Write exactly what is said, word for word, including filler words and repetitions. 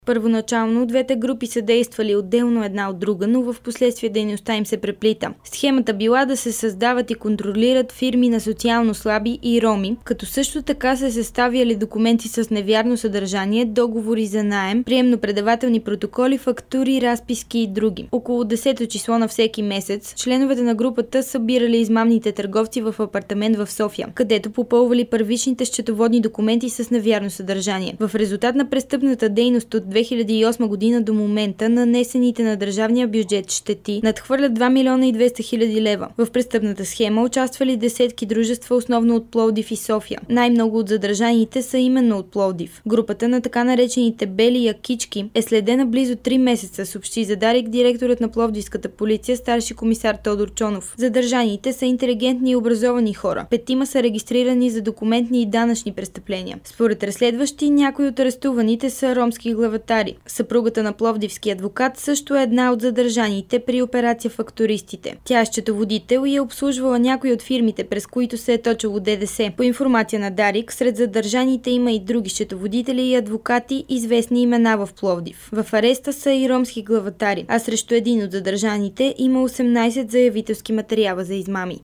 Първоначално двете групи са действали отделно една от друга, но в последствие дейността им се преплита. Схемата била да се създават и контролират фирми на социално слаби и роми, като също така се съставяли документи с невярно съдържание, договори за наем, приемно-предавателни протоколи, фактури, разписки и други. Около десето число на всеки месец членовете на групата събирали измамните търговци в апартамент в София, където попълвали първичните счетоводни документи с невярно съдържание. В резултат на престъпната дейност от две хиляди и осма година до момента нанесените на държавния бюджет щети надхвърлят два милиона и двеста хиляди лева. В престъпната схема участвали десетки дружества, основно от Пловдив и София. Най-много от задържаните са именно от Пловдив. Групата на така наречените бели якички е следена близо три месеца, съобщи за Дарик директорът на пловдивската полиция старши комисар Тодор Чонов. Задържаните са интелигентни и образовани хора. Петима са регистрирани за документни и данъчни престъпления. Според разследващи, някои от арестуваните са ромски главатари. Съпругата на пловдивски адвокат също е една от задържаните при операция Фактуристите. Тя е счетоводител и е обслужвала някои от фирмите, през които се е точило ДДС. По информация на Дарик, сред задържаните има и други счетоводители и адвокати, известни имена в Пловдив. В ареста са и ромски главатари, а срещу един от задържаните има осемнайсет заявителски материала за измами.